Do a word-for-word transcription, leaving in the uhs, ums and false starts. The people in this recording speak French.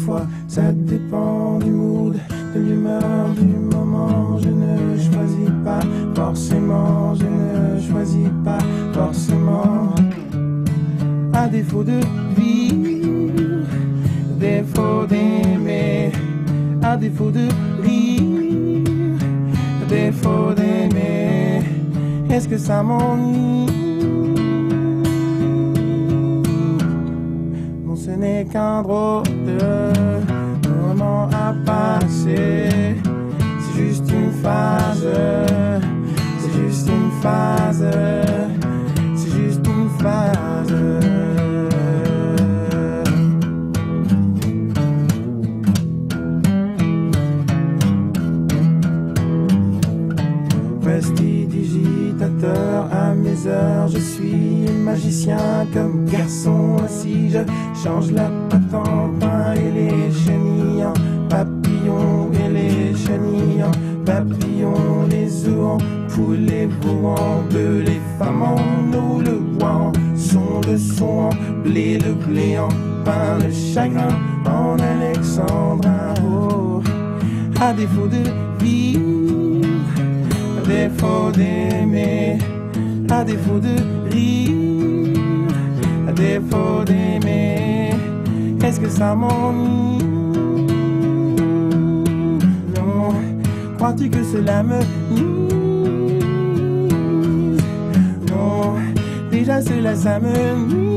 Parfois ça dépend du mood, de l'humeur, du moment. Je ne choisis pas forcément, je ne choisis pas forcément. À défaut de vivre, défaut d'aimer, à défaut de rire, défaut d'aimer, est-ce que ça m'ennuie? Non, ce n'est qu'un drôle de moment à passer. C'est juste une phase, c'est juste une phase, c'est juste une phase. Prestidigitateur à mes heures, je suis magicien comme garçon. Si je change la patte en pain et les chenilles en papillons, et les chenilles en papillons, les œufs en poule, les veaux en bœufs, les femmes en eau, le bois en son, le son en blé, le blé en pain, le chagrin en alexandrin. Oh, à défaut de vivre, à défaut d'aimer, à défaut de rire, à défaut d'aimer, est-ce que ça m'ennuie? Non, crois-tu que cela me nuise? Non, déjà cela ça me nuit.